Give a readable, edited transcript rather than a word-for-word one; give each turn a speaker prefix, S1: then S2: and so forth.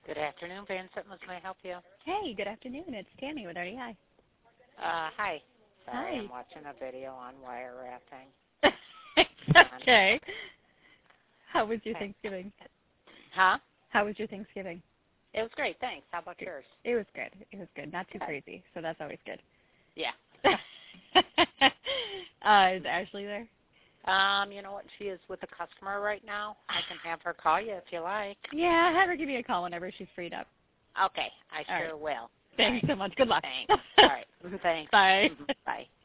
S1: Good afternoon, Vincent. May I help you?
S2: Hey, good afternoon. It's Tammy with RDI.
S1: Hi. Sorry,
S2: Hi.
S1: I'm watching a video on wire wrapping.
S2: It's okay. How was your
S1: Okay.
S2: Thanksgiving?
S1: Huh?
S2: How was your Thanksgiving?
S1: It was great, thanks. How about yours?
S2: It was good. It was good. Not too crazy, so that's always good.
S1: Yeah.
S2: Is Ashley there?
S1: You know what? She is with a customer right now. I can have her call you if you like.
S2: Yeah, have her give me a call whenever she's freed up.
S1: Okay, I sure will.
S2: Thanks so much. Good luck.
S1: Thanks. All right. Thanks.
S2: Bye.
S1: Bye.